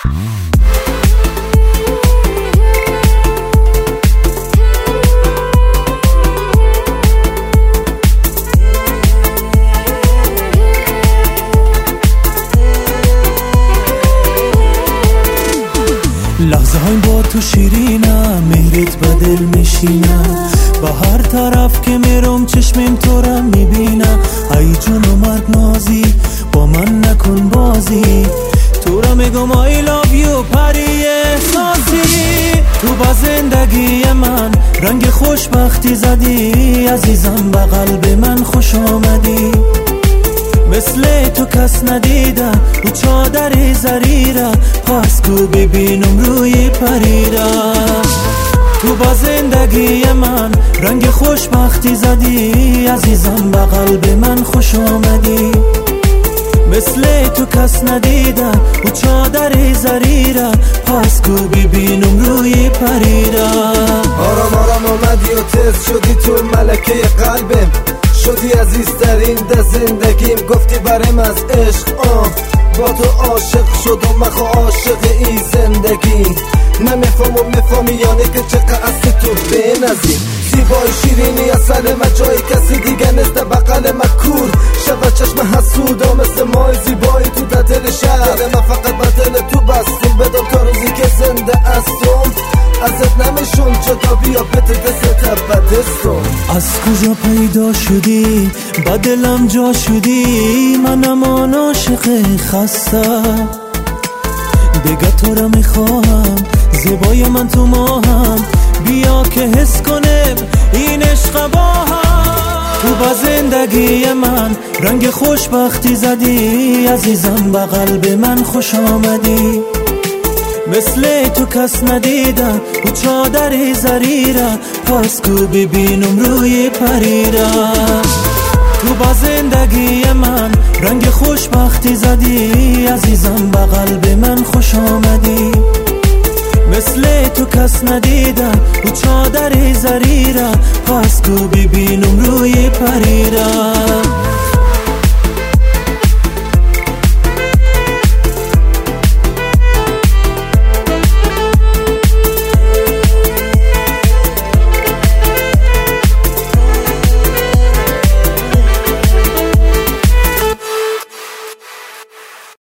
لحظه های با تو شیرینم، مهرت با دل میشینم، با هر طرف که میرم چشمیم تو را میبینم. ای جون و مرگ نازی با من نکن بازی، تو را میگم I love you پری احساسی. تو با زندگی من رنگ خوشبختی زدی، عزیزم با قلب من خوش آمدی. مثل تو کس ندیدم و چادر زریرم، پس کو ببینم روی پریرم. تو با زندگی من رنگ خوشبختی زدی، عزیزم با قلب من خوش آمدی. مثل تو کس ندیدم و چادر زریرم، پس کو ببینم روی پریرم. آرام آرام آمدی و تز شدی تو ملکه قلبم، شدی عزیزترین در زندگیم، گفتی برم از عشق با تو عاشق شدم، من خو عاشق این زندگی. نمیفهمی یعنی که چقدر از تو بنزی، زیبای شیرینی اصل من جای کسی دیگه نیست، بغل من کور شود چشم حسودا مثل مای زیبایی تو در دل شهر من. فقط با دل تو بستم بدم تا روزی که زنده هستم، ازت نمیشون جدا بیا بده دست بدستم. از کجا پیدا شدی با دلم جا شدی، منم آن عاشق خسته دیگه تو را میخواهم، زیبای من تو ماهم، بیا که حس کنم این عشق با هم. تو با زندگی من رنگ خوشبختی زدی، عزیزم با قلب من خوش آمدی. مثل تو کس ندیدم و چادر زریرم، پس کو ببینم روی پریرم. تو با زندگی من رنگ خوشبختی زدی، عزیزم با قلب من خوش آمدی. مثل تو کس ندیدم و چادر زریرم، پس کو ببینم روی پریرم.